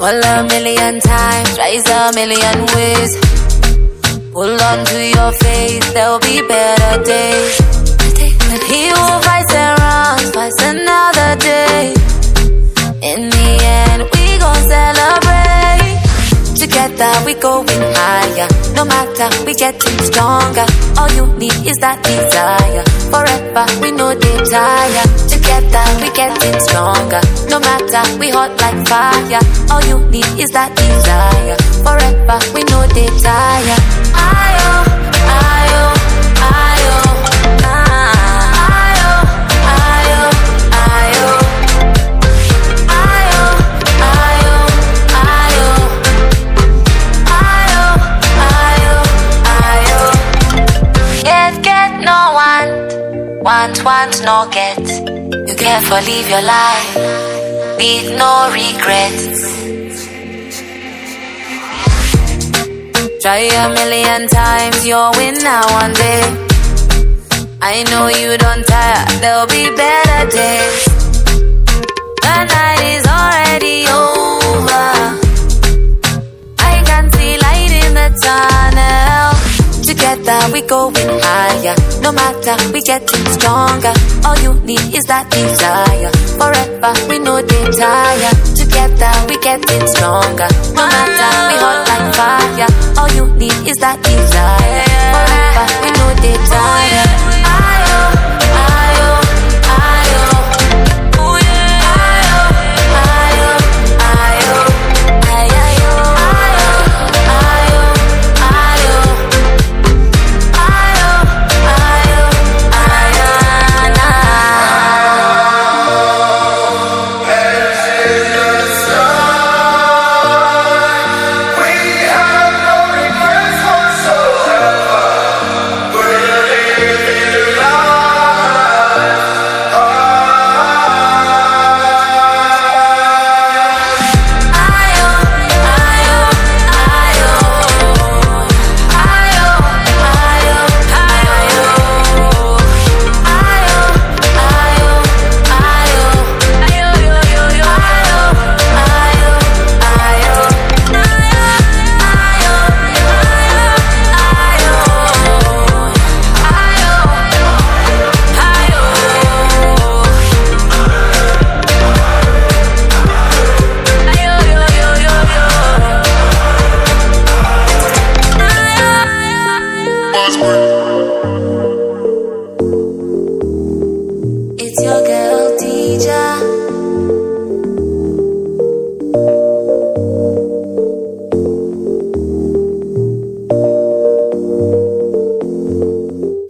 Fall a million times, rise a million ways. Hold on to your faith, there'll be better days. And he who fights and runs, fights another day. In the end, we gon' celebrate. Together we going higher. No matter, we getting stronger. All you need is that desire. Forever, we know they tire. Together we getting stronger. No matter, we hot like fire. All you need is that desire. Forever, we know they tire. Ayo, ayo, ayo, ayo, ayo, ayo, ayo, ayo, ayo, ayo, ayo, ayo. Get no one, want no get. You careful live your life with no regrets. Try a million times, you'll win now one day. I know you don't tire, there'll be better days. The night is already over. I can see light in the tunnel. Together we going higher. No matter, we getting stronger. All you need is that desire. Forever, we know they tire. Together we getting stronger. No matter, we hot like fire. All you need is that desire.